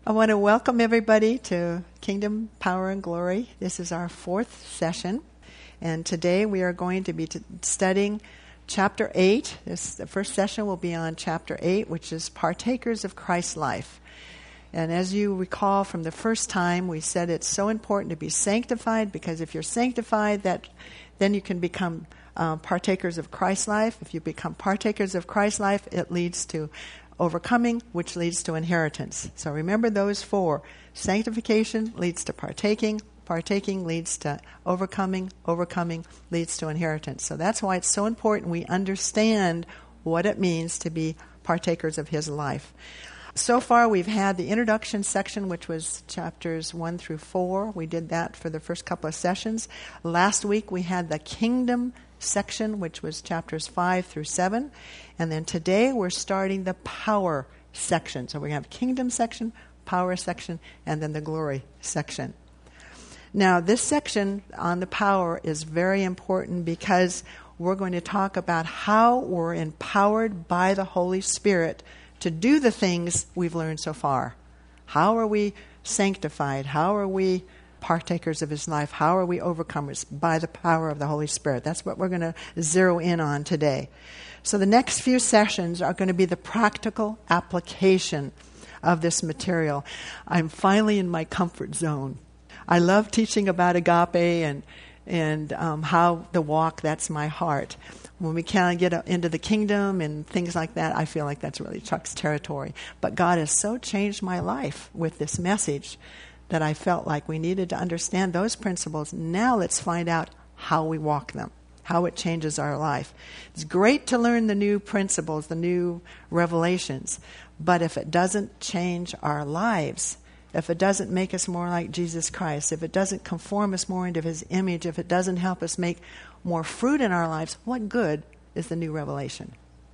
I want to welcome everybody to Kingdom, Power, and Glory. This is our fourth session, and today we are going to be studying Chapter 8. The first session will be on Chapter 8, which is Partakers of Christ's Life. And as you recall from the first time, we said it's so important to be sanctified, because if you're sanctified, then you can become partakers of Christ's life. If you become partakers of Christ's life, it leads to overcoming, which leads to inheritance. So remember those four. Sanctification leads to partaking. Partaking leads to overcoming. Overcoming leads to inheritance. So that's why it's so important we understand what it means to be partakers of His life. So far we've had the introduction section, which was chapters 1 through 4. We did that for the first couple of sessions. Last week we had the kingdom section, which was chapters 5 through 7. And then today we're starting the power section. So we're going to have kingdom section, power section, and then the glory section. Now, this section on the power is very important because we're going to talk about how we're empowered by the Holy Spirit to do the things we've learned so far. How are we sanctified? How are we partakers of His life? How are we overcomers? By the power of the Holy Spirit. That's what we're going to zero in on today. So the next few sessions are going to be the practical application of this material. I'm finally in my comfort zone. I love teaching about agape and how the walk, that's my heart. When we kind of get into the kingdom and things like that, I feel like that's really Chuck's territory. But God has so changed my life with this message that I felt like we needed to understand those principles. Now let's find out how we walk them, how it changes our life. It's great to learn the new principles, the new revelations, but if it doesn't change our lives, if it doesn't make us more like Jesus Christ, if it doesn't conform us more into His image, if it doesn't help us make more fruit in our lives, what good is the new revelation?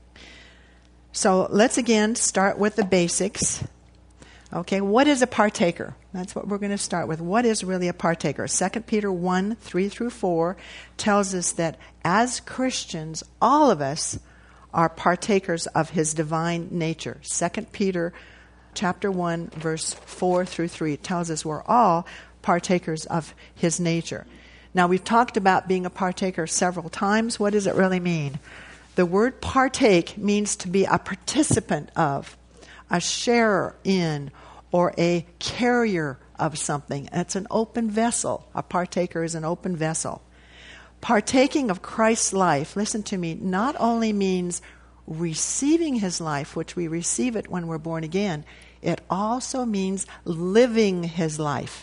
So let's again start with the basics. Okay, what is a partaker? That's what we're going to start with. What is really a partaker? 2 Peter 1, 3 through 4 tells us that as Christians, all of us are partakers of His divine nature. 2 Peter chapter 1, verse 4 through 3 tells us we're all partakers of His nature. Now, we've talked about being a partaker several times. What does it really mean? The word partake means to be a participant of, a sharer in, or a carrier of something. It's an open vessel. A partaker is an open vessel. Partaking of Christ's life, listen to me, not only means receiving His life, which we receive it when we're born again, it also means living His life.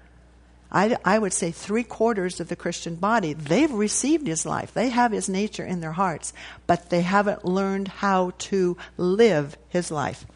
I would say 3/4 of the Christian body, they've received His life. They have His nature in their hearts, but they haven't learned how to live His life.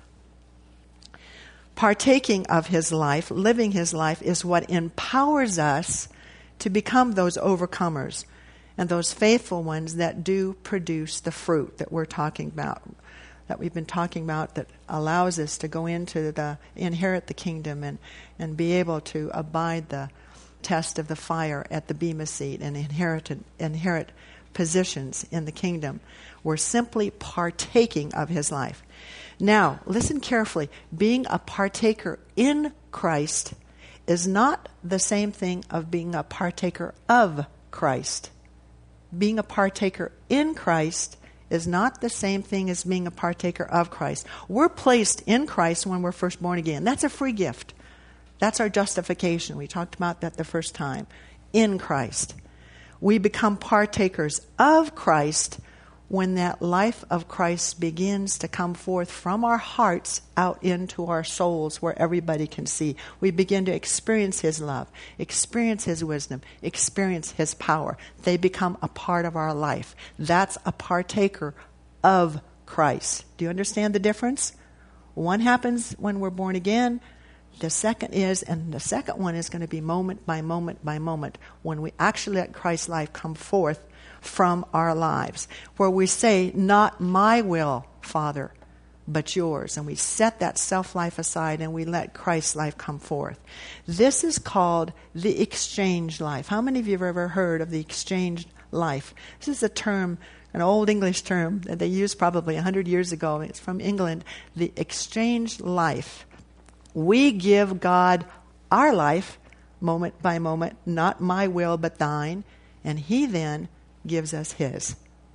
Partaking of His life, living His life, is what empowers us to become those overcomers and those faithful ones that do produce the fruit that we're talking about, that we've been talking about, that allows us to go into inherit the kingdom and be able to abide the test of the fire at the bema seat and inherit positions in the kingdom. We're simply partaking of His life. Now, listen carefully. Being a partaker in Christ is not the same thing of being a partaker of Christ. Being a partaker in Christ is not the same thing as being a partaker of Christ. We're placed in Christ when we're first born again. That's a free gift. That's our justification. We talked about that the first time. In Christ. We become partakers of Christ when that life of Christ begins to come forth from our hearts out into our souls where everybody can see. We begin to experience His love, experience His wisdom, experience His power. They become a part of our life. That's a partaker of Christ. Do you understand the difference? One happens when we're born again. The second one is going to be moment by moment by moment when we actually let Christ's life come forth from our lives, where we say, not my will, Father, but yours. And we set that self-life aside and we let Christ's life come forth. This is called the exchange life. How many of you have ever heard of the exchange life? This is a term, an old English term that they used probably 100 years ago. It's from England. The exchange life We give God our life moment by moment, not my will but thine, and he then gives us his.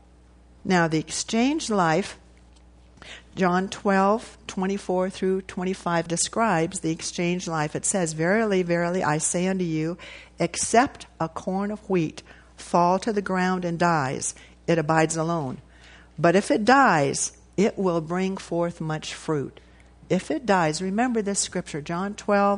Now the exchange life, John 12:24 through 25 describes the exchange life. It says, "Verily, verily, I say unto you, except a corn of wheat fall to the ground and dies, it abides alone. But if it dies, it will bring forth much fruit." If it dies, remember this scripture, John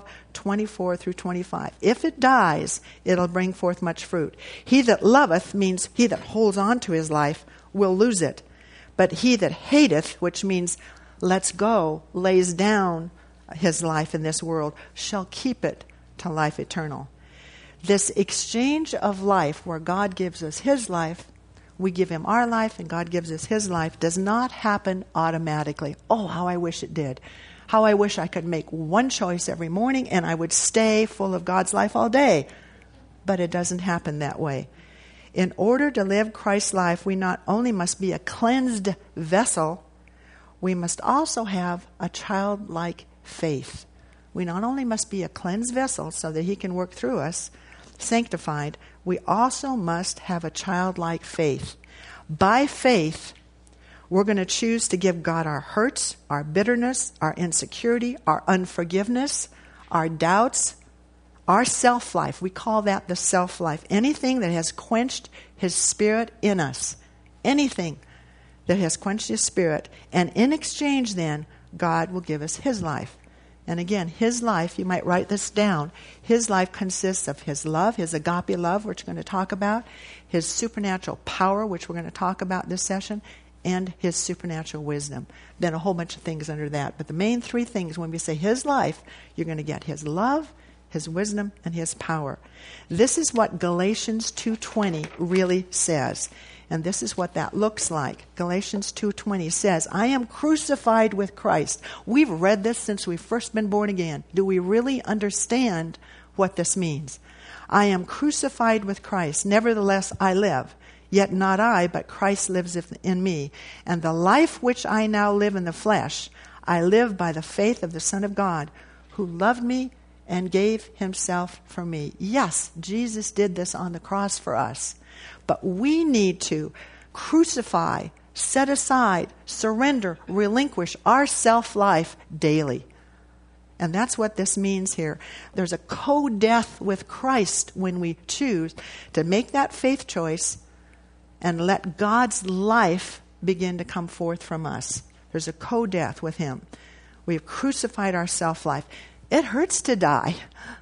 12:24 through 25. If it dies, it'll bring forth much fruit. He that loveth, means he that holds on to his life, will lose it. But he that hateth, which means lets go, lays down his life in this world, shall keep it to life eternal. This exchange of life, where God gives us his life, we give him our life, and God gives us his life, does not happen automatically. Oh, how I wish it did. How I wish I could make one choice every morning and I would stay full of God's life all day. But it doesn't happen that way. In order to live Christ's life, we not only must be a cleansed vessel, we must also have a childlike faith. We not only must be a cleansed vessel so that he can work through us, sanctified, we also must have a childlike faith. By faith, we're going to choose to give God our hurts, our bitterness, our insecurity, our unforgiveness, our doubts, our self-life. We call that the self-life. Anything that has quenched his spirit in us. Anything that has quenched his spirit. And in exchange then, God will give us his life. And again, his life, you might write this down, his life consists of his love, his agape love, which we're going to talk about, his supernatural power, which we're going to talk about this session, and his supernatural wisdom. Then a whole bunch of things under that. But the main three things, when we say his life, you're going to get his love, his wisdom, and his power. This is what Galatians 2:20 really says. And this is what that looks like. Galatians 2:20 says, "I am crucified with Christ." We've read this since we've first been born again. Do we really understand what this means? "I am crucified with Christ. Nevertheless I live. Yet not I, but Christ lives in me. And the life which I now live in the flesh, I live by the faith of the Son of God, who loved me and gave himself for me." Yes, Jesus did this on the cross for us. But we need to crucify, set aside, surrender, relinquish our self-life daily. And that's what this means here. There's a co-death with Christ when we choose to make that faith choice and let God's life begin to come forth from us. There's a co-death with him. We've crucified our self-life. It hurts to die.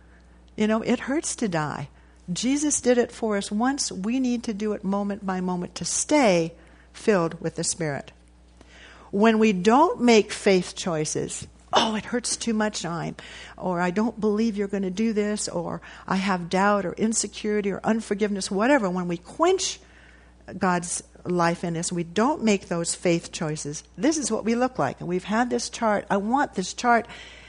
You know, it hurts to die. Jesus did it for us once. We need to do it moment by moment to stay filled with the Spirit. When we don't make faith choices, oh, it hurts too much, or I don't believe you're going to do this, or I have doubt or insecurity or unforgiveness, whatever. When we quench God's life in us, we don't make those faith choices. This is what we look like. And we've had this chart. I want this chart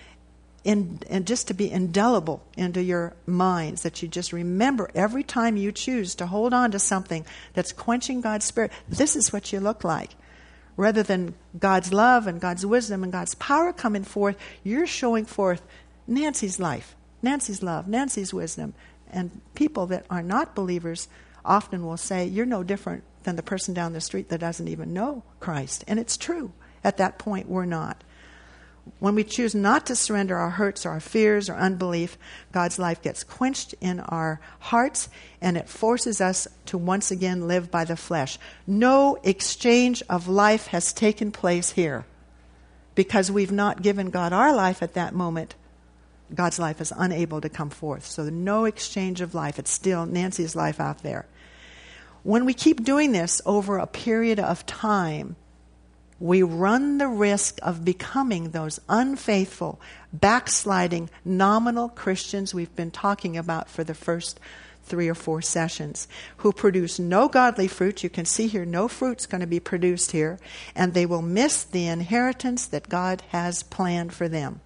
and just to be indelible into your minds, that you just remember every time you choose to hold on to something that's quenching God's Spirit, this is what you look like. Rather than God's love and God's wisdom and God's power coming forth, you're showing forth Nancy's life, Nancy's love, Nancy's wisdom. And people that are not believers often will say, you're no different than the person down the street that doesn't even know Christ. And it's true. At that point, we're not. When we choose not to surrender our hurts, our fears, or unbelief, God's life gets quenched in our hearts, and it forces us to once again live by the flesh. No exchange of life has taken place here. Because we've not given God our life at that moment, God's life is unable to come forth. So no exchange of life. It's still Nancy's life out there. When we keep doing this over a period of time, we run the risk of becoming those unfaithful, backsliding, nominal Christians we've been talking about for the first 3 or 4 sessions, who produce no godly fruit. You can see here, no fruit's going to be produced here, and they will miss the inheritance that God has planned for them.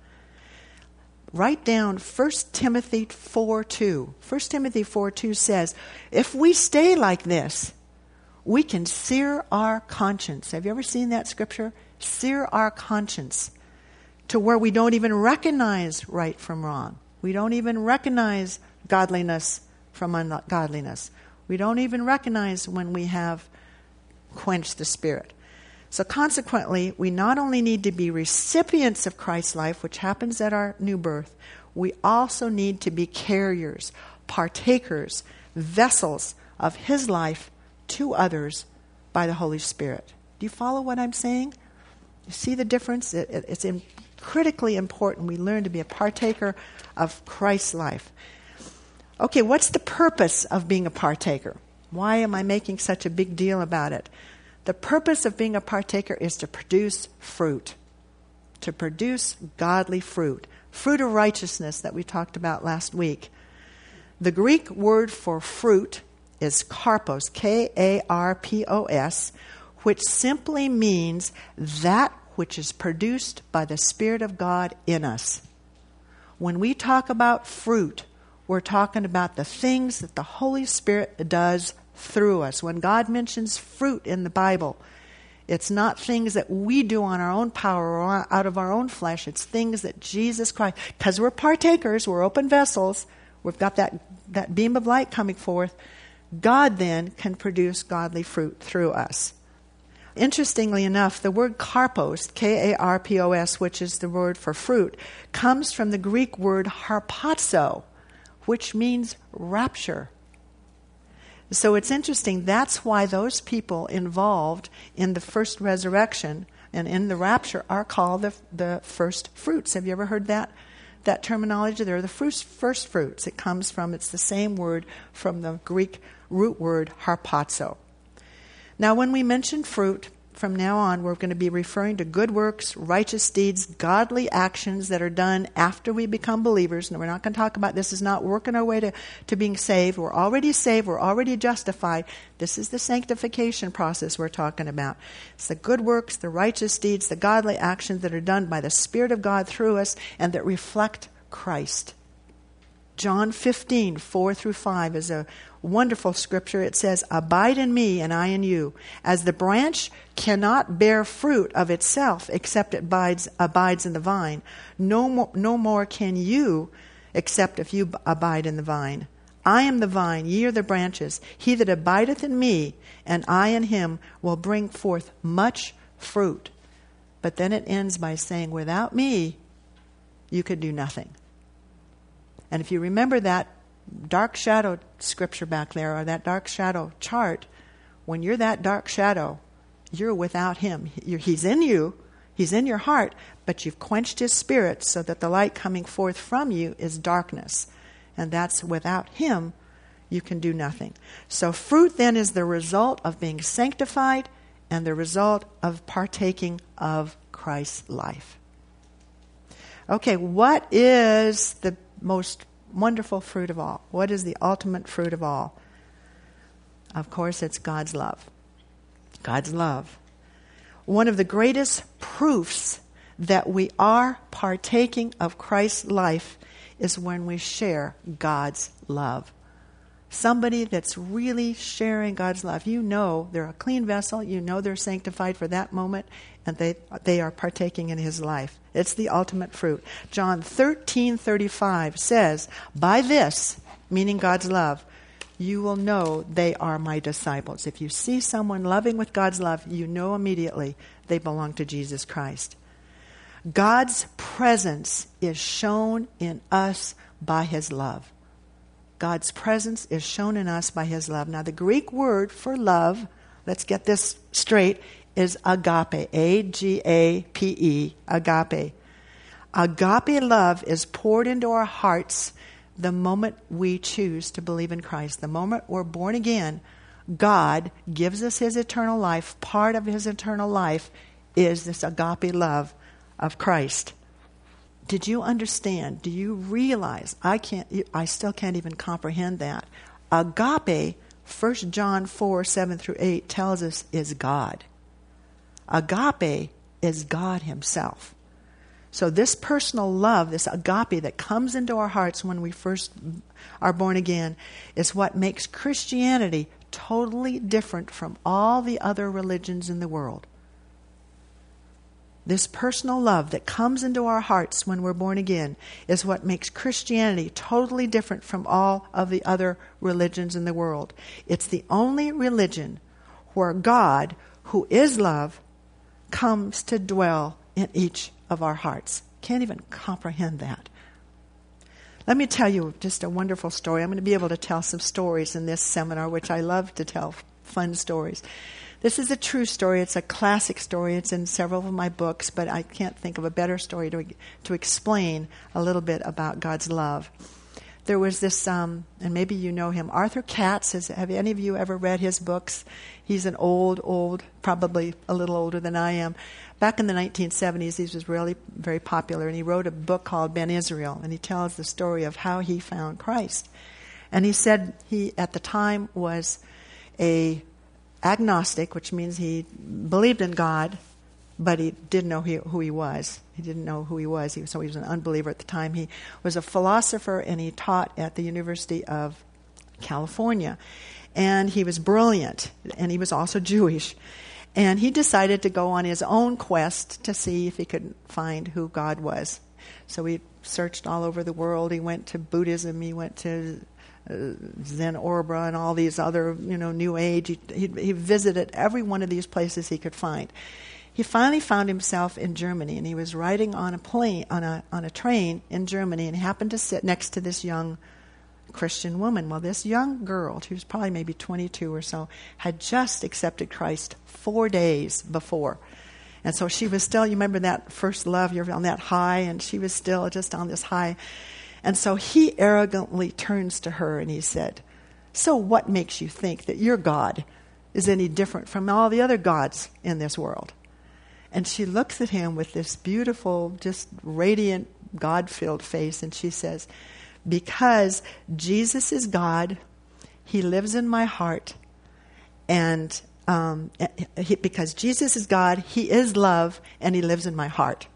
Write down 1 Timothy 4:2. 1 Timothy 4:2 says, if we stay like this, we can sear our conscience. Have you ever seen that scripture? Sear our conscience. to where we don't even recognize right from wrong. We don't even recognize godliness from ungodliness. We don't even recognize when we have quenched the Spirit. So consequently, we not only need to be recipients of Christ's life, which happens at our new birth, we also need to be carriers, partakers, vessels of His life to others by the Holy Spirit. Do you follow what I'm saying? You see the difference? It's critically important we learn to be a partaker of Christ's life. Okay, what's the purpose of being a partaker? Why am I making such a big deal about it? The purpose of being a partaker is to produce fruit, to produce godly fruit, fruit of righteousness that we talked about last week. The Greek word for fruit is karpos, K-A-R-P-O-S, which simply means that which is produced by the Spirit of God in us. When we talk about fruit, we're talking about the things that the Holy Spirit does through us. When God mentions fruit in the Bible, it's not things that we do on our own power or out of our own flesh. It's things that Jesus Christ, because we're partakers, we're open vessels, we've got that beam of light coming forth, God then can produce godly fruit through us. Interestingly enough, the word karpos, K-A-R-P-O-S, which is the word for fruit, comes from the Greek word harpazo, which means rapture. So it's interesting. That's why those people involved in the first resurrection and in the rapture are called the first fruits. Have you ever heard that terminology? They're the first fruits. It's the same word from the Greek root word harpazo. Now, when we mention fruit, from now on, we're going to be referring to good works, righteous deeds, godly actions that are done after we become believers. And we're not going to talk about this is not working our way to being saved. We're already saved. We're already justified. This is the sanctification process we're talking about. It's the good works, the righteous deeds, the godly actions that are done by the Spirit of God through us and that reflect Christ. John 15, 4 through 5 is a wonderful scripture. It says, "Abide in me and I in you. As the branch cannot bear fruit of itself except it abides in the vine, no more can you except if you abide in the vine. I am the vine, ye are the branches. He that abideth in me and I in him will bring forth much fruit." But then it ends by saying, without me, you could do nothing. And if you remember that dark shadow scripture back there, or that dark shadow chart, when you're that dark shadow, you're without Him. He's in you, He's in your heart, but you've quenched His Spirit so that the light coming forth from you is darkness. And that's without Him, you can do nothing. So fruit then is the result of being sanctified and the result of partaking of Christ's life. Okay, what is the most wonderful fruit of all? What is the ultimate fruit of all? Of course, it's God's love. God's love. One of the greatest proofs that we are partaking of Christ's life is when we share God's love. Somebody that's really sharing God's love. You know they're a clean vessel. You know they're sanctified for that moment, and they are partaking in His life. It's the ultimate fruit. John 13:35 says, "By this," meaning God's love, "you will know they are my disciples." If you see someone loving with God's love, you know immediately they belong to Jesus Christ. God's presence is shown in us by His love. God's presence is shown in us by His love. Now, the Greek word for love, let's get this straight, is agape, A-G-A-P-E, agape. Agape love is poured into our hearts the moment we choose to believe in Christ. The moment we're born again, God gives us His eternal life. Part of His eternal life is this agape love of Christ. Did you understand? Do you realize? I still can't even comprehend that. Agape, 1 John 4, 7 through 8 tells us is God. Agape is God Himself. So this personal love, this agape that comes into our hearts when we first are born again, is what makes Christianity totally different from all the other religions in the world. this personal love that comes into our hearts when we're born again, is what makes Christianity totally different from all of the other religions in the world. It's the only religion where God, who is love, comes to dwell in each of our hearts. Can't even comprehend that. Let me tell you just a wonderful story. I'm going to be able to tell some stories in this seminar, which I love to tell, fun stories. This is a true story. It's a classic story. It's in several of my books, but I can't think of a better story to explain a little bit about God's love. There was this, and maybe you know him, Arthur Katz. Have any of you ever read his books? He's an old, probably a little older than I am. Back in the 1970s, he was really very popular, and he wrote a book called Ben Israel, and he tells the story of how he found Christ. And he said he, at the time, was a agnostic, which means he believed in God, but he didn't know who he was. He didn't know who he was, so he was an unbeliever at the time. He was a philosopher, and he taught at the University of California. And he was brilliant, and he was also Jewish. And he decided to go on his own quest to see if he could find who God was. So he searched all over the world. He went to Buddhism. He went to Zen Orbra and all these other, New Age. He visited every one of these places he could find. He finally found himself in Germany, and he was riding on a train in Germany, and he happened to sit next to this young Christian woman. Well, this young girl, she was probably maybe 22 or so, had just accepted Christ 4 days before. And so she was still, you remember that first love, you're on that high, and she was still just on this high. And so he arrogantly turns to her and he said, "So what makes you think that your God is any different from all the other gods in this world?" And she looks at him with this beautiful, just radiant, God-filled face, and she says, "Because Jesus is God, he lives in my heart, and because Jesus is God, he is love, and he lives in my heart."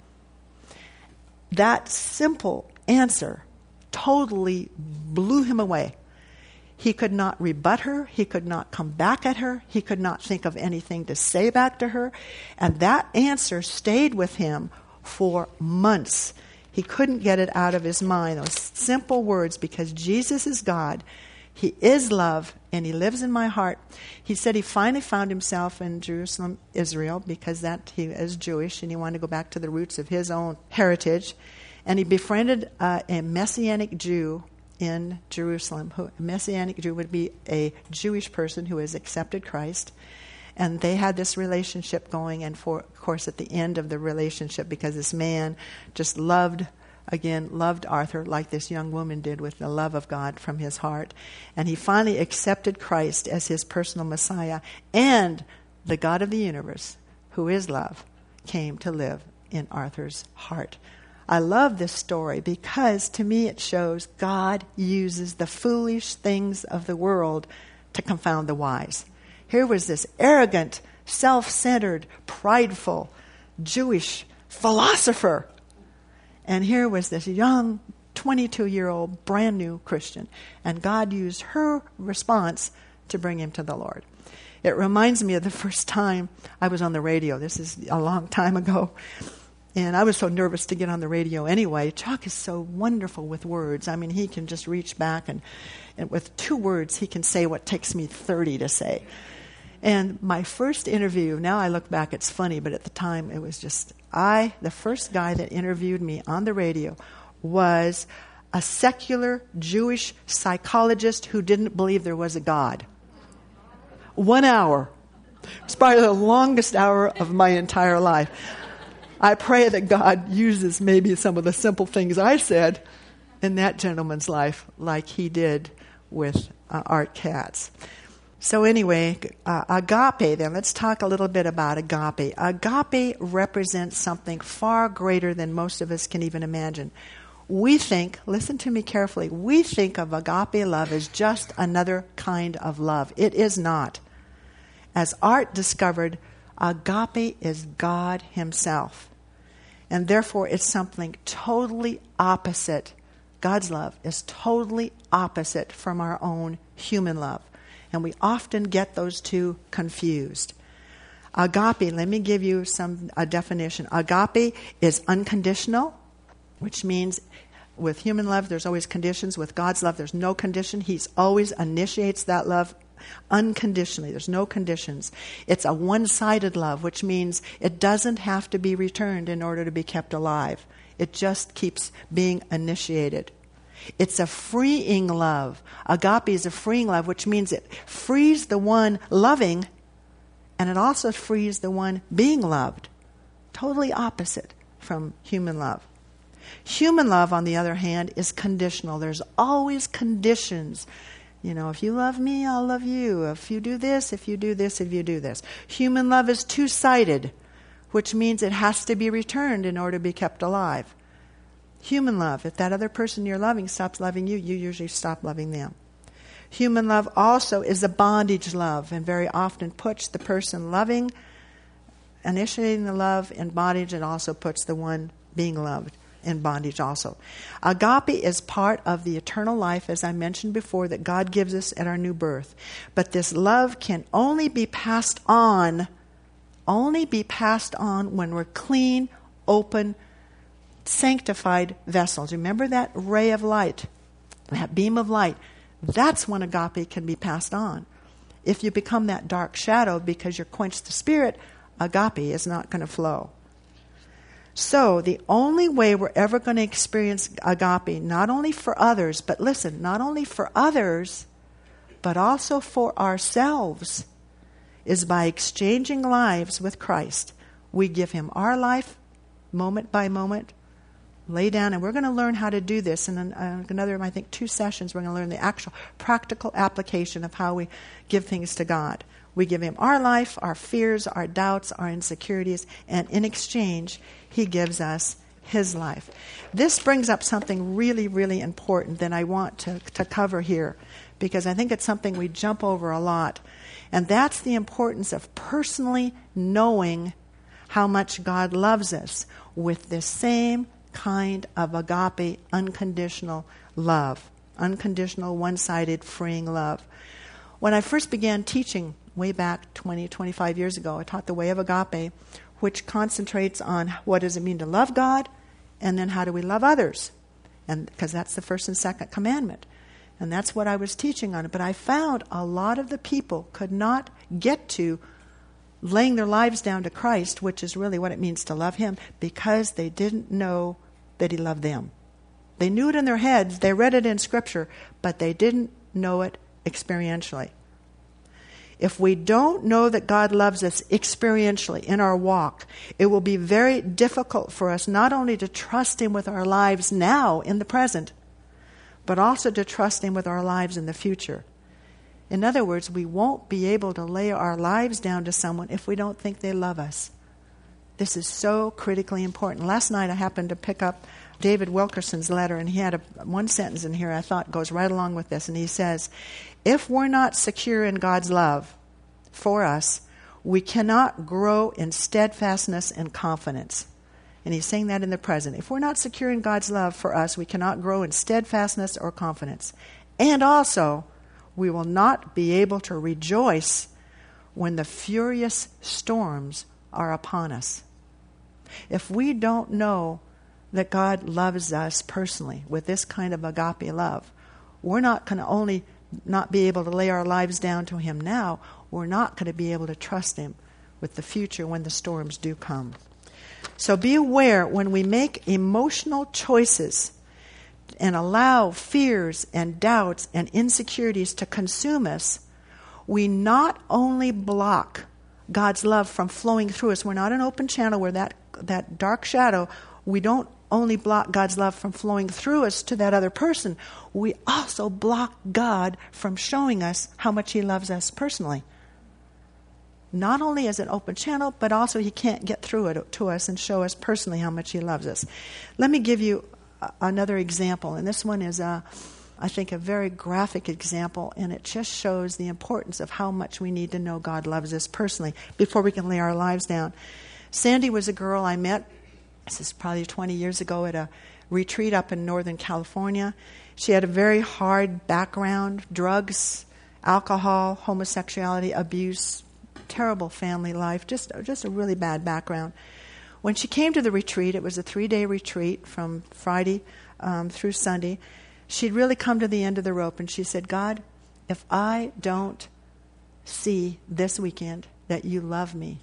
That simple answer totally blew him away. He could not rebut her. He could not come back at her. He could not think of anything to say back to her. And that answer stayed with him for months. He couldn't get it out of his mind, those simple words, because Jesus is God, he is love, and he lives in my heart. He said he finally found himself in Jerusalem, Israel, because he is Jewish, and he wanted to go back to the roots of his own heritage. And he befriended a Messianic Jew in Jerusalem. A Messianic Jew would be a Jewish person who has accepted Christ. And they had this relationship going, and of course at the end of the relationship, because this man just loved Arthur like this young woman did with the love of God from his heart. And he finally accepted Christ as his personal Messiah. And the God of the universe, who is love, came to live in Arthur's heart. I love this story because to me it shows God uses the foolish things of the world to confound the wise. Here was this arrogant, self-centered, prideful Jewish philosopher. And here was this young 22-year-old brand new Christian. And God used her response to bring him to the Lord. It reminds me of the first time I was on the radio. This is a long time ago. And I was so nervous to get on the radio anyway. Chuck is so wonderful with words. I mean, he can just reach back and with 2 words, he can say what takes me 30 to say. And my first interview, now I look back, it's funny, but at the time it was just, the first guy that interviewed me on the radio was a secular Jewish psychologist who didn't believe there was a God. 1 hour. It was probably the longest hour of my entire life. I pray that God uses maybe some of the simple things I said in that gentleman's life like he did with Art Katz. So anyway, agape then. Let's talk a little bit about agape. Agape represents something far greater than most of us can even imagine. We think, listen to me carefully, we think of agape love as just another kind of love. It is not. As Art discovered, agape is God himself. And therefore, it's something totally opposite. God's love is totally opposite from our own human love. And we often get those two confused. Agape, let me give you a definition. Agape is unconditional, which means with human love there's always conditions. With God's love there's no condition. He always initiates that love unconditionally. There's no conditions. It's a one-sided love, which means it doesn't have to be returned in order to be kept alive. It just keeps being initiated. It's a freeing love. Agape is a freeing love, which means it frees the one loving, and it also frees the one being loved. Totally opposite from human love. Human love, on the other hand, is conditional. There's always conditions. If you love me, I'll love you. If you do this, if you do this, if you do this. Human love is two-sided, which means it has to be returned in order to be kept alive. Human love, if that other person you're loving stops loving you, you usually stop loving them. Human love also is a bondage love, and very often puts the person loving, initiating the love, in bondage, and also puts the one being loved in bondage also. Agape is part of the eternal life, as I mentioned before, that God gives us at our new birth. But this love can only be passed on when we're clean, open, sanctified vessels. Remember that ray of light, that beam of light? That's when agape can be passed on. If you become that dark shadow because you're quenched the spirit, agape is not going to flow. So the only way we're ever going to experience agape, not only for others, but listen, not only for others, but also for ourselves, is by exchanging lives with Christ. We give Him our life, moment by moment, lay down, and we're going to learn how to do this. In another, I think, 2 sessions, we're going to learn the actual practical application of how we give things to God. We give Him our life, our fears, our doubts, our insecurities, and in exchange, He gives us His life. This brings up something really, really important that I want to cover here, because I think it's something we jump over a lot, and that's the importance of personally knowing how much God loves us with this same kind of agape, unconditional love, unconditional, one-sided, freeing love. When I first began teaching way back 20, 25 years ago, I taught the way of agape, which concentrates on what does it mean to love God, and then how do we love others, and because that's the first and second commandment. And that's what I was teaching on. But I found a lot of the people could not get to laying their lives down to Christ, which is really what it means to love Him, because they didn't know that He loved them. They knew it in their heads, they read it in Scripture, but they didn't know it experientially. If we don't know that God loves us experientially in our walk, it will be very difficult for us not only to trust Him with our lives now in the present, but also to trust Him with our lives in the future. In other words, we won't be able to lay our lives down to someone if we don't think they love us. This is so critically important. Last night I happened to pick up David Wilkerson's letter, and he had one sentence in here I thought goes right along with this, and he says, if we're not secure in God's love for us, we cannot grow in steadfastness and confidence. And he's saying that in the present. If we're not secure in God's love for us, we cannot grow in steadfastness or confidence. And also, we will not be able to rejoice when the furious storms are upon us. If we don't know that God loves us personally with this kind of agape love, we're not going to only not be able to lay our lives down to Him now, we're not going to be able to trust Him with the future when the storms do come. So be aware when we make emotional choices and allow fears and doubts and insecurities to consume us, we not only block God's love from flowing through us. We're not an open channel where that dark shadow, we don't only block God's love from flowing through us to that other person, we also block God from showing us how much He loves us personally. Not only as an open channel, but also He can't get through it to us and show us personally how much He loves us. Let me give you another example, and this one is, I think, a very graphic example, and it just shows the importance of how much we need to know God loves us personally before we can lay our lives down. Sandy was a girl I met, this is probably 20 years ago, at a retreat up in Northern California. She had a very hard background, drugs, alcohol, homosexuality, abuse, terrible family life, just a really bad background. When she came to the retreat, it was a 3-day retreat from Friday through Sunday. She'd really come to the end of the rope, and she said, God, if I don't see this weekend that you love me,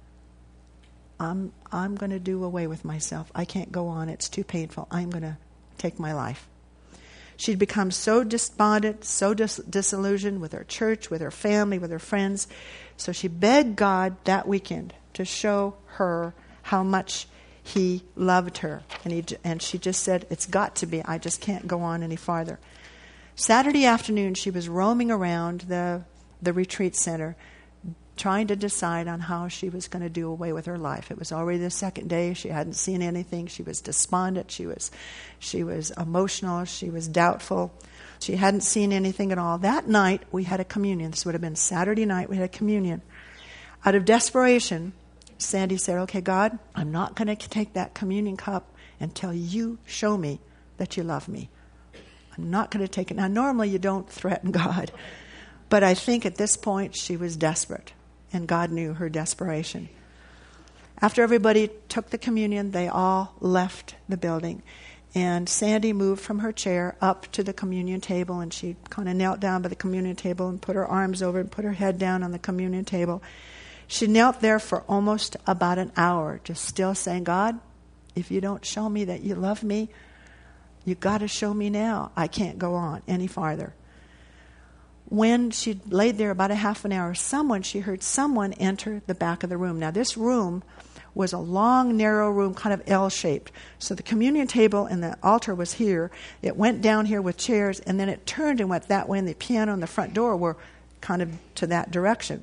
I'm going to do away with myself. I can't go on. It's too painful. I'm going to take my life. She'd become so despondent, so disillusioned with her church, with her family, with her friends. So she begged God that weekend to show her how much he loved her. And she just said, it's got to be. I just can't go on any farther. Saturday afternoon, she was roaming around the retreat center, trying to decide on how she was going to do away with her life. It was already the second day. She hadn't seen anything. She was despondent. She was emotional. She was doubtful. She hadn't seen anything at all. That night, we had a communion. This would have been Saturday night. We had a communion. Out of desperation, Sandy said, okay, God, I'm not going to take that communion cup until you show me that you love me. I'm not going to take it. Now, normally you don't threaten God. But I think at this point she was desperate. And God knew her desperation. After everybody took the communion, they all left the building. And Sandy moved from her chair up to the communion table, and she kind of knelt down by the communion table and put her arms over and put her head down on the communion table. She knelt there for almost about an hour, just still saying, God, if you don't show me that you love me, you got to show me now. I can't go on any farther. When she laid there about a half an hour, she heard someone enter the back of the room. Now, this room was a long, narrow room, kind of L-shaped. So the communion table and the altar was here. It went down here with chairs, and then it turned and went that way, and the piano and the front door were kind of to that direction.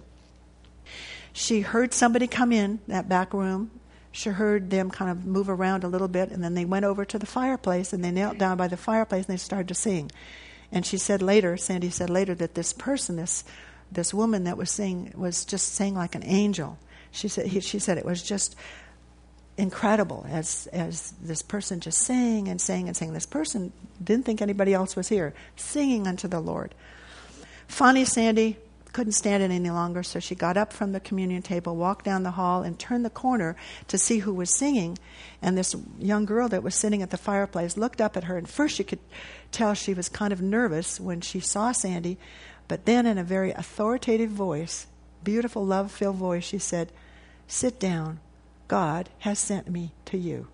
She heard somebody come in that back room. She heard them kind of move around a little bit, and then they went over to the fireplace, and they knelt down by the fireplace, and they started to sing. And Sandy said later, that this person, this woman that was singing, was just sang like an angel. She said it was just incredible as this person just sang and sang and sang. This person didn't think anybody else was here, singing unto the Lord. Finally, Sandy couldn't stand it any longer, so she got up from the communion table, walked down the hall, and turned the corner to see who was singing. And this young girl that was sitting at the fireplace looked up at her, and first she could tell she was kind of nervous when she saw Sandy, but then in a very authoritative voice, beautiful, love-filled voice, she said, sit down. God has sent me to you.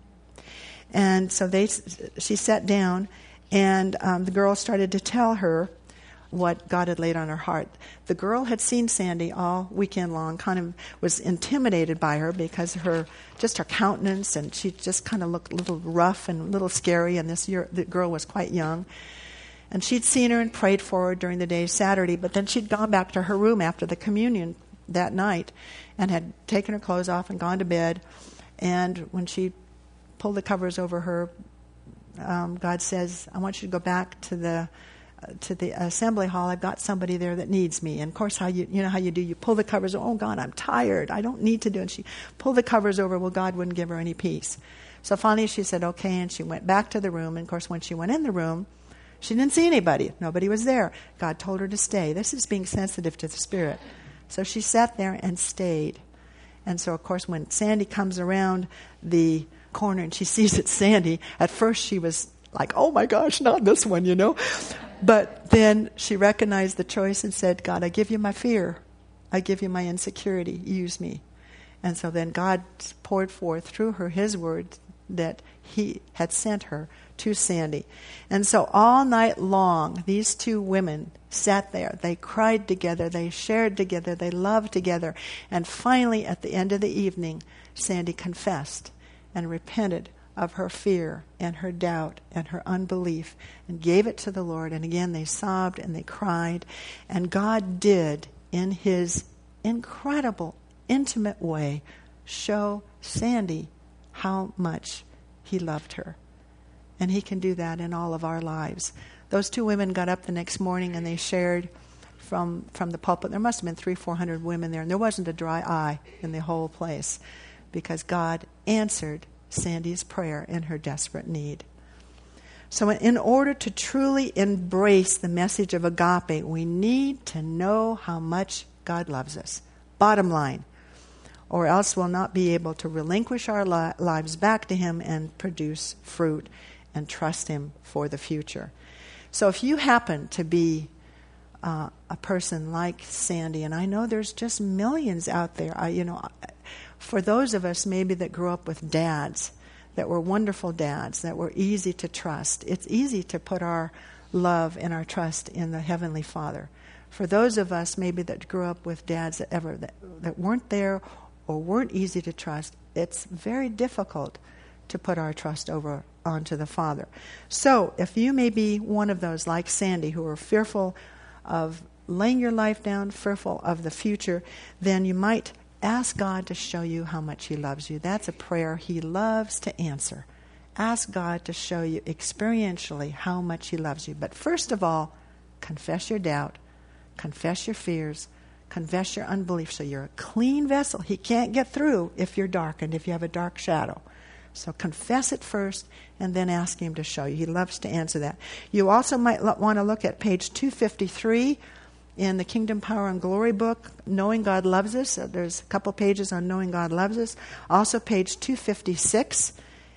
And so she sat down, and the girl started to tell her what God had laid on her heart. The girl had seen Sandy all weekend long, kind of was intimidated by her because her countenance, and she just kind of looked a little rough and a little scary, and the girl was quite young. And she'd seen her and prayed for her during the day Saturday, but then she'd gone back to her room after the communion that night and had taken her clothes off and gone to bed. And when she pulled the covers over her, God says, I want you to go back to the assembly hall. I've got somebody there that needs me. And of course, you know how you do. You pull the covers over. Oh, God, I'm tired. I don't need to do it. And she pulled the covers over. Well, God wouldn't give her any peace. So finally she said, okay, and she went back to the room. And of course, when she went in the room, she didn't see anybody. Nobody was there. God told her to stay. This is being sensitive to the Spirit. So she sat there and stayed. And so, of course, when Sandy comes around the corner and she sees it's Sandy, at first she was like, oh my gosh, not this one, you know. But then she recognized the choice and said, God, I give you my fear. I give you my insecurity. Use me. And so then God poured forth through her his word that he had sent her to Sandy. And so all night long, these two women sat there. They cried together. They shared together. They loved together. And finally, at the end of the evening, Sandy confessed and repented of her fear and her doubt and her unbelief and gave it to the Lord. And again, they sobbed and they cried. And God did, in his incredible, intimate way, show Sandy how much he loved her. And he can do that in all of our lives. Those two women got up the next morning and they shared from the pulpit. There must have been 300-400 women there, and there wasn't a dry eye in the whole place because God answered Sandy's prayer in her desperate need. So in order to truly embrace the message of agape, we need to know how much God loves us. Bottom line. Or else we'll not be able to relinquish our lives back to Him and produce fruit and trust Him for the future. So if you happen to be a person like Sandy, and I know there's just millions out there, for those of us maybe that grew up with dads that were wonderful dads, that were easy to trust, it's easy to put our love and our trust in the Heavenly Father. For those of us maybe that grew up with dads that weren't there or weren't easy to trust, it's very difficult to put our trust over onto the Father. So if you may be one of those like Sandy who are fearful of laying your life down, fearful of the future, then you might ask God to show you how much He loves you. That's a prayer He loves to answer. Ask God to show you experientially how much He loves you. But first of all, confess your doubt, confess your fears, confess your unbelief so you're a clean vessel. He can't get through if you're darkened, if you have a dark shadow. So confess it first and then ask Him to show you. He loves to answer that. You also might want to look at page 253 in the Kingdom, Power, and Glory book, Knowing God Loves Us. There's a couple pages on Knowing God Loves Us. Also page 256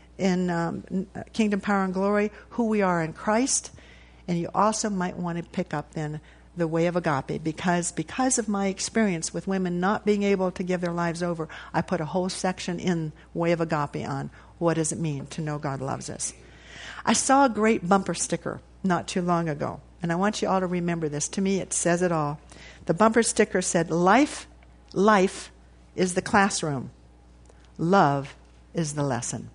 in Kingdom, Power, and Glory, Who We Are in Christ. And you also might want to pick up then The Way of Agape, because of my experience with women not being able to give their lives over, I put a whole section in Way of Agape on what does it mean to know God loves us. I saw a great bumper sticker not too long ago, and I want you all to remember this. To me, it says it all. The bumper sticker said, life is the classroom. Love is the lesson.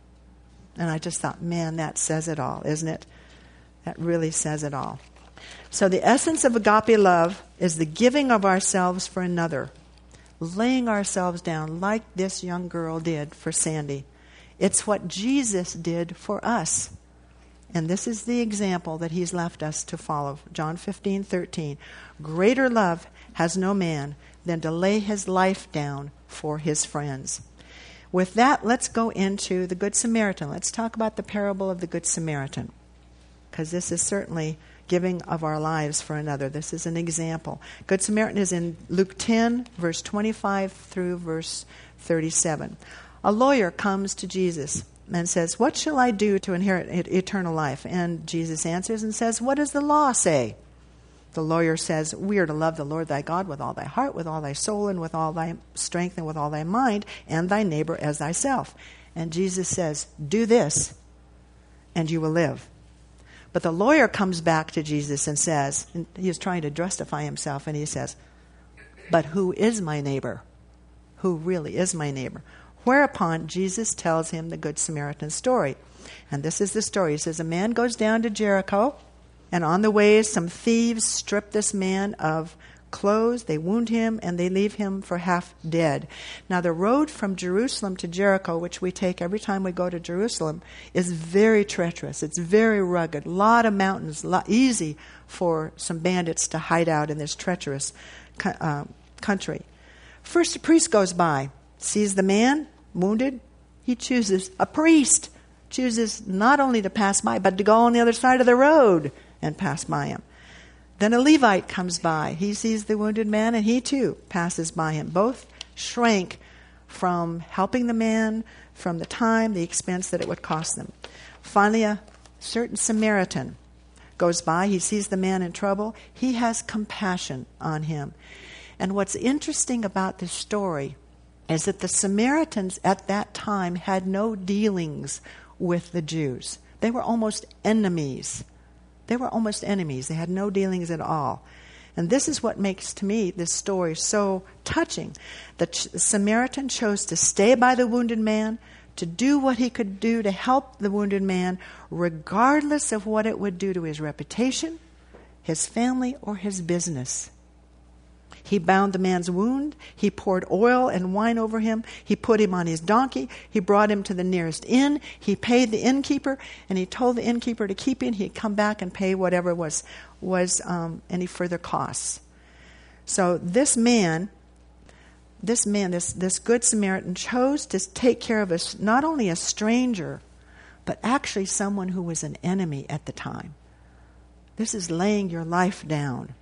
And I just thought, man, that says it all, isn't it? That really says it all. So the essence of agape love is the giving of ourselves for another, laying ourselves down like this young girl did for Sandy. It's what Jesus did for us. And this is the example that He's left us to follow. John 15:13. Greater love has no man than to lay his life down for his friends. With that, let's go into the Good Samaritan. Let's talk about the parable of the Good Samaritan, because this is certainly giving of our lives for another. This is an example. Good Samaritan is in Luke 10, verse 25 through verse 37. A lawyer comes to Jesus and says, "What shall I do to inherit eternal life?" And Jesus answers and says, "What does the law say?" The lawyer says, "We are to love the Lord thy God with all thy heart, with all thy soul, and with all thy strength, and with all thy mind, and thy neighbor as thyself." And Jesus says, "Do this, and you will live." But the lawyer comes back to Jesus and says, and he is trying to justify himself, and he says, "But who is my neighbor? Who really is my neighbor?" Whereupon Jesus tells him the Good Samaritan story. And this is the story. He says, a man goes down to Jericho, and on the way some thieves strip this man of clothes, they wound him, and they leave him for half dead. Now the road from Jerusalem to Jericho, which we take every time we go to Jerusalem, is very treacherous. It's very rugged, a lot of mountains, easy for some bandits to hide out in this treacherous country. First a priest goes by, sees the man wounded. He chooses, a priest chooses not only to pass by, but to go on the other side of the road and pass by him. Then a Levite comes by. He sees the wounded man, and he too passes by him. Both shrank from helping the man, from the time, the expense that it would cost them. Finally, a certain Samaritan goes by. He sees the man in trouble. He has compassion on him. And what's interesting about this story is that the Samaritans at that time had no dealings with the Jews. They were almost enemies. They had no dealings at all. And this is what makes, to me, this story so touching. The Samaritan chose to stay by the wounded man, to do what he could do to help the wounded man, regardless of what it would do to his reputation, his family, or his business. He bound the man's wound. He poured oil and wine over him. He put him on his donkey. He brought him to the nearest inn. He paid the innkeeper, and he told the innkeeper to keep him. He'd come back and pay whatever was any further costs. So this Good Samaritan chose to take care of not only a stranger, but actually someone who was an enemy at the time. This is laying your life down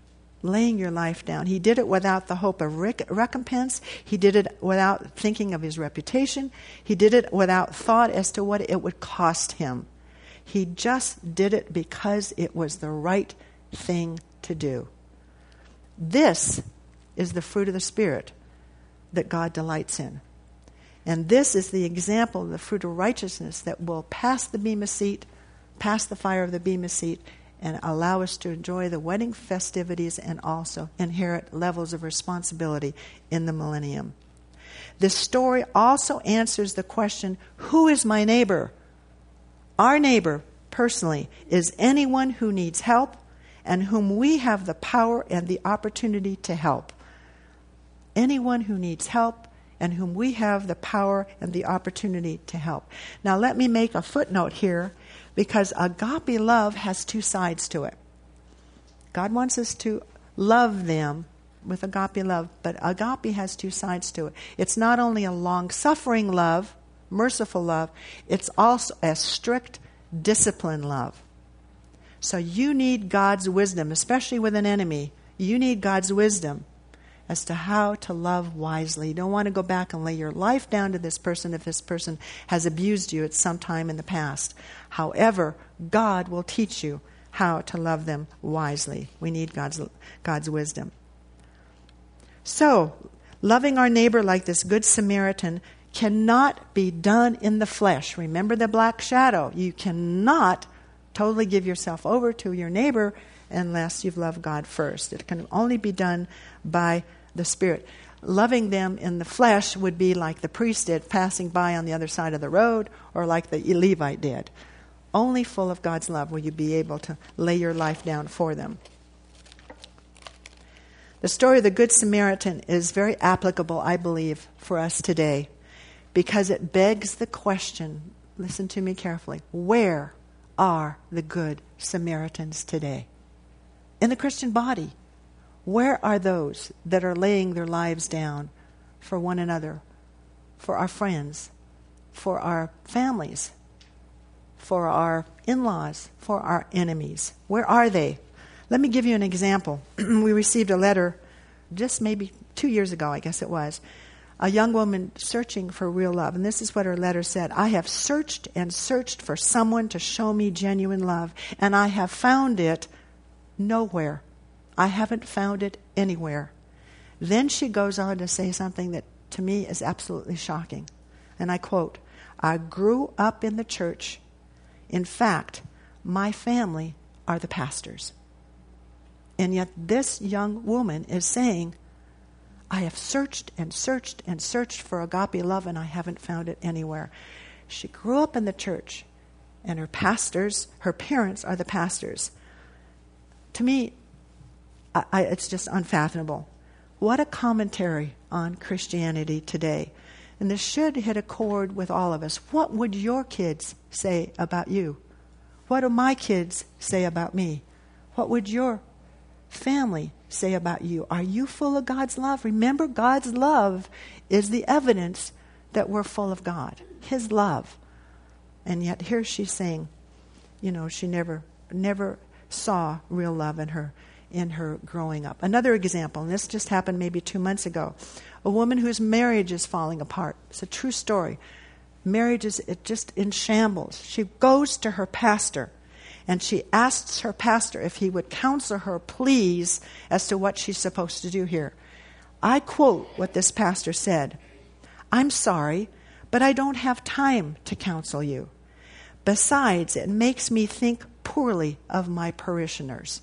laying your life down. He did it without the hope of recompense. He did it without thinking of his reputation. He did it without thought as to what it would cost him. He just did it because it was the right thing to do. This is the fruit of the Spirit that God delights in. And this is the example of the fruit of righteousness that will pass the Bema seat, pass the fire of the Bema seat, and allow us to enjoy the wedding festivities and also inherit levels of responsibility in the millennium. This story also answers the question, who is my neighbor? Our neighbor, personally, is anyone who needs help and whom we have the power and the opportunity to help. Anyone who needs help and whom we have the power and the opportunity to help. Now let me make a footnote here, because agape love has two sides to it. God wants us to love them with agape love, but agape has two sides to it. It's not only a long-suffering love, merciful love, it's also a strict discipline love. So you need God's wisdom, especially with an enemy. You need God's wisdom as to how to love wisely. You don't want to go back and lay your life down to this person if this person has abused you at some time in the past. However, God will teach you how to love them wisely. We need God's wisdom. So, loving our neighbor like this Good Samaritan cannot be done in the flesh. Remember the black shadow. You cannot totally give yourself over to your neighbor unless you've loved God first. It can only be done by the Spirit. Loving them in the flesh would be like the priest did, passing by on the other side of the road, or like the Levite did. Only full of God's love will you be able to lay your life down for them. The story of the Good Samaritan is very applicable, I believe, for us today, because it begs the question, listen to me carefully, where are the Good Samaritans today? In the Christian body, where are those that are laying their lives down for one another, for our friends, for our families, for our in-laws, for our enemies? Where are they? Let me give you an example. We received a letter just maybe 2 years ago, I guess it was, a young woman searching for real love. And this is what her letter said. I have searched and searched for someone to show me genuine love, and I have found it nowhere. I haven't found it anywhere. Then she goes on to say something that to me is absolutely shocking. And I quote, I grew up in the church. In fact, my family are the pastors. And yet this young woman is saying, I have searched and searched and searched for agape love, and I haven't found it anywhere. She grew up in the church, and her pastors, her parents are the pastors. To me, it's just unfathomable. What a commentary on Christianity today. And this should hit a chord with all of us. What would your kids say about you? What do my kids say about me? What would your family say about you? Are you full of God's love? Remember, God's love is the evidence that we're full of God. His love. And yet here she's saying, she never saw real love in her growing up. Another example, and this just happened maybe 2 months ago. A woman whose marriage is falling apart. It's a true story. Marriage is just in shambles. She goes to her pastor, and she asks her pastor if he would counsel her, please, as to what she's supposed to do here. I quote what this pastor said. I'm sorry, but I don't have time to counsel you. Besides, it makes me think poorly of my parishioners.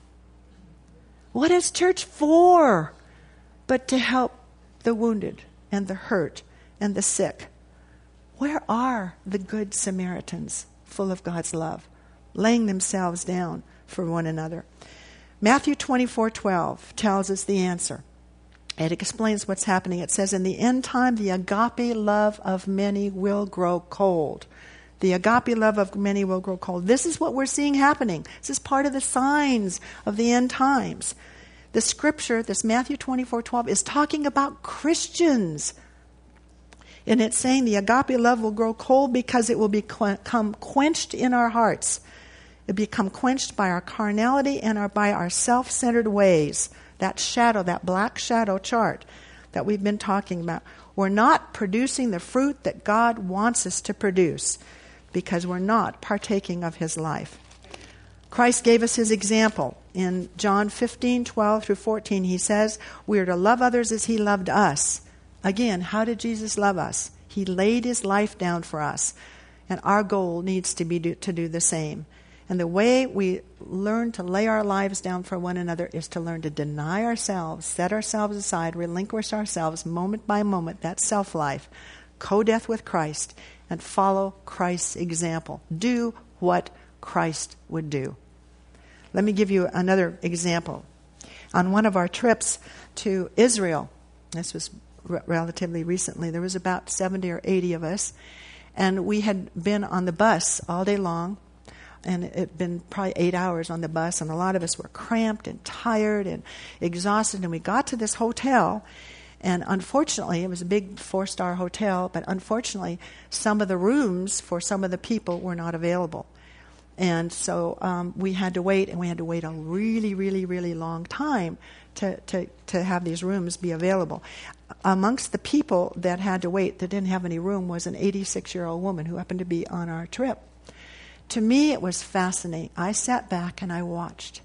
What is church for? But to help the wounded and the hurt and the sick. Where are the Good Samaritans full of God's love, laying themselves down for one another? Matthew 24:12 tells us the answer. It explains what's happening. It says, in the end time, the agape love of many will grow cold. The agape love of many will grow cold. This is what we're seeing happening. This is part of the signs of the end times. The scripture, this Matthew 24:12, is talking about Christians. And it's saying the agape love will grow cold because it will become quenched in our hearts. to become quenched by our carnality and by our self-centered ways. That shadow, that black shadow chart that we've been talking about. We're not producing the fruit that God wants us to produce because we're not partaking of his life. Christ gave us his example. In John 15:12-14, he says, we are to love others as he loved us. Again, how did Jesus love us? He laid his life down for us. And our goal needs to be to do the same. And the way we learn to lay our lives down for one another is to learn to deny ourselves, set ourselves aside, relinquish ourselves moment by moment, that self-life, co-death with Christ, and follow Christ's example. Do what Christ would do. Let me give you another example. On one of our trips to Israel, this was relatively recently, there was about 70 or 80 of us, and we had been on the bus all day long, and it had been probably 8 hours on the bus, and a lot of us were cramped and tired and exhausted, and we got to this hotel, and unfortunately, it was a big 4-star hotel, but unfortunately, some of the rooms for some of the people were not available. And so we had to wait, and we had to wait a really, really, really long time to have these rooms be available. Amongst the people that had to wait that didn't have any room was an 86-year-old woman who happened to be on our trip. To me, it was fascinating. I sat back and I watched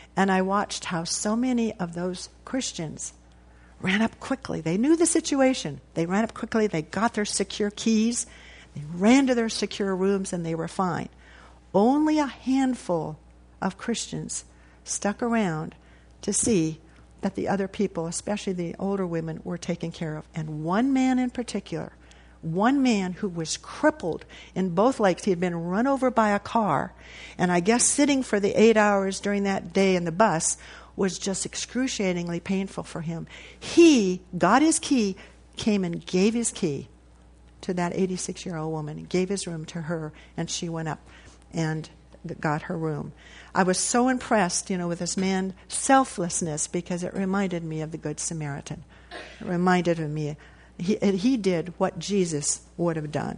how so many of those Christians ran up quickly. They knew the situation. They ran up quickly. They got their secure keys. They ran to their secure rooms, and they were fine. Only a handful of Christians stuck around to see that the other people, especially the older women, were taken care of. And one man in particular, one man who was crippled in both legs. He had been run over by a car, and I guess sitting for the 8 hours during that day in the bus was just excruciatingly painful for him. He got his key, came and gave his key to that 86-year-old woman, gave his room to her, and she went up and got her room. I was so impressed, with this man's selflessness because it reminded me of the Good Samaritan. It reminded me he did what Jesus would have done.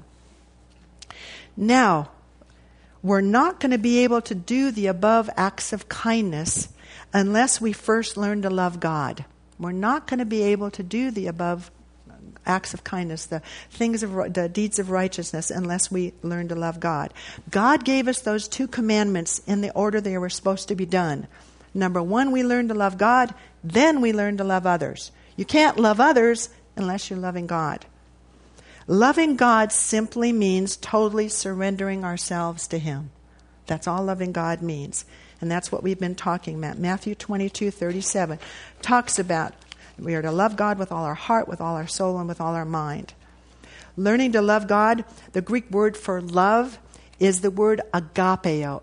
Now, we're not going to be able to do the above acts of kindness unless we first learn to love God. We're not going to be able to do the above acts of kindness, the deeds of righteousness, unless we learn to love God. God gave us those 2 commandments in the order they were supposed to be done. Number 1, we learn to love God, then we learn to love others. You can't love others unless you're loving God. Loving God simply means totally surrendering ourselves to him. That's all loving God means. And that's what we've been talking about. Matthew 22:37 talks about we are to love God with all our heart, with all our soul, and with all our mind. Learning to love God, the Greek word for love is the word agapeo,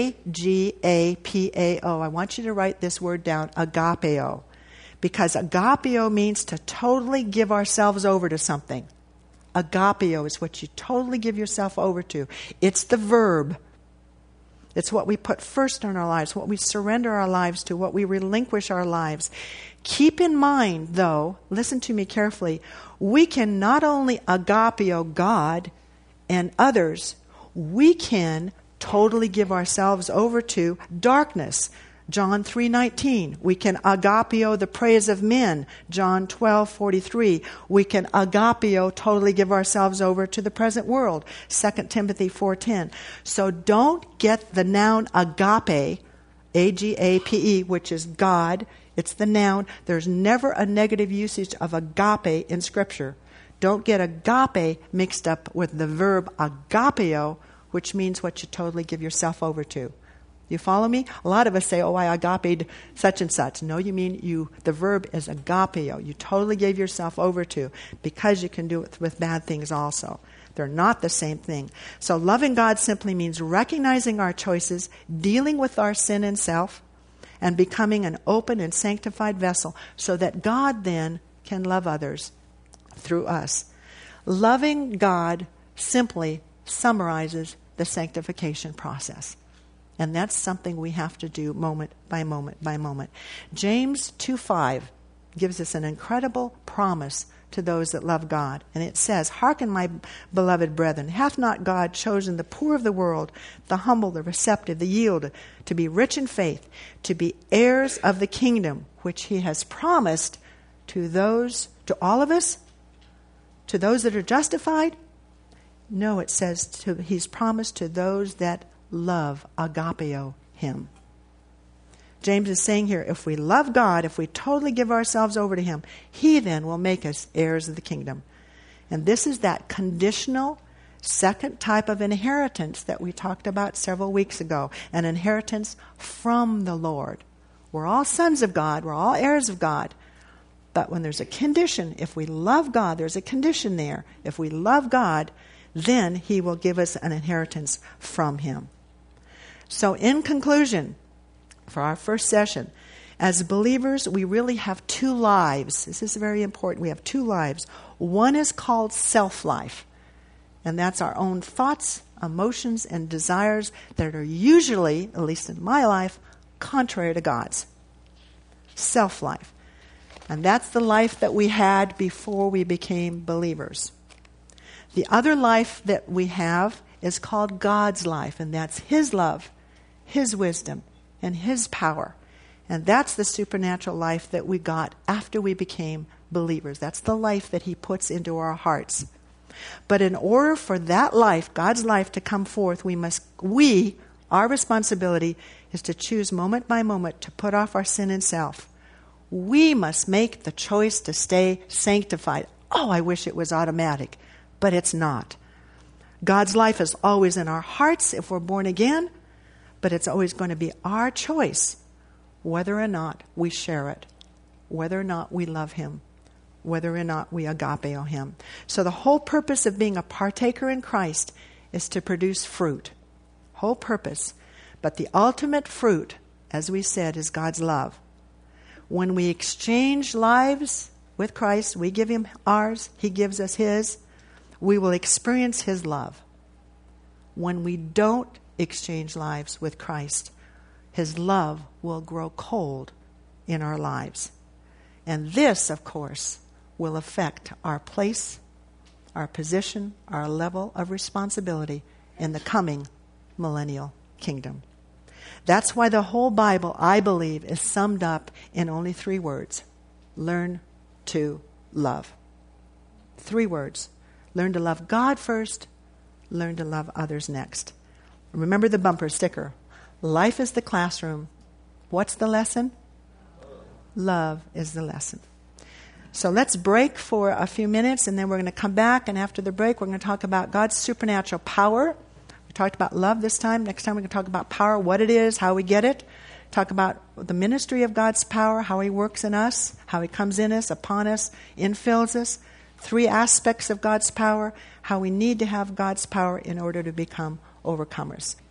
A-G-A-P-A-O. I want you to write this word down, agapeo, because agapeo means to totally give ourselves over to something. Agapeo is what you totally give yourself over to. It's the verb. It's what we put first in our lives, what we surrender our lives to, what we relinquish our lives. Keep in mind, though, listen to me carefully, we can not only agapeo God and others, we can totally give ourselves over to darkness. John 3:19. We can agapeo the praise of men. John 12:43. We can agapeo totally give ourselves over to the present world. 2 Timothy 4:10. So don't get the noun agape, A-G-A-P-E, which is God. It's the noun. There's never a negative usage of agape in Scripture. Don't get agape mixed up with the verb agapeo, which means what you totally give yourself over to. You follow me? A lot of us say, I agape'd such and such. No, you mean the verb is agapeo. You totally gave yourself over to, because you can do it with bad things also. They're not the same thing. So loving God simply means recognizing our choices, dealing with our sin and self, and becoming an open and sanctified vessel so that God then can love others through us. Loving God simply summarizes the sanctification process. And that's something we have to do moment by moment by moment. James 2:5 gives us an incredible promise to those that love God. And it says, "Hearken, my beloved brethren, hath not God chosen the poor of the world, the humble, the receptive, the yielded, to be rich in faith, to be heirs of the kingdom, which he has promised to to all of us, to those that are justified?" No, it says he's promised to those that love, agapeo, him. James is saying here, if we love God, if we totally give ourselves over to him, he then will make us heirs of the kingdom. And this is that conditional second type of inheritance that we talked about several weeks ago, an inheritance from the Lord. We're all sons of God, we're all heirs of God. But when there's a condition, if we love God, there's a condition there. If we love God, then he will give us an inheritance from him. So in conclusion, for our first session, as believers, we really have two lives. This is very important. We have two lives. One is called self-life, and that's our own thoughts, emotions, and desires that are usually, at least in my life, contrary to God's. Self-life. And that's the life that we had before we became believers. The other life that we have is called God's life, and that's his love, his wisdom, and his power. And that's the supernatural life that we got after we became believers. That's the life that he puts into our hearts. But in order for that life, God's life, to come forth, our responsibility is to choose moment by moment to put off our sin and self. We must make the choice to stay sanctified. Oh, I wish it was automatic, but it's not. God's life is always in our hearts if we're born again, but it's always going to be our choice whether or not we share it, whether or not we love him, whether or not we agapeo him. So the whole purpose of being a partaker in Christ is to produce fruit. Whole purpose. But the ultimate fruit, as we said, is God's love. When we exchange lives with Christ, we give him ours, he gives us his, we will experience his love. When we don't exchange lives with Christ, his love will grow cold in our lives. And this, of course, will affect our place, our position, our level of responsibility in the coming millennial kingdom. That's why the whole Bible, I believe, is summed up in only 3 words. Learn to love. 3 words. Learn to love God first. Learn to love others next. Remember the bumper sticker. Life is the classroom. What's the lesson? Love is the lesson. So let's break for a few minutes, and then we're going to come back, and after the break we're going to talk about God's supernatural power. We talked about love this time. Next time we're going to talk about power, what it is, how we get it. Talk about the ministry of God's power, how he works in us, how he comes in us, upon us, infills us. 3 aspects of God's power, how we need to have God's power in order to become overcomers.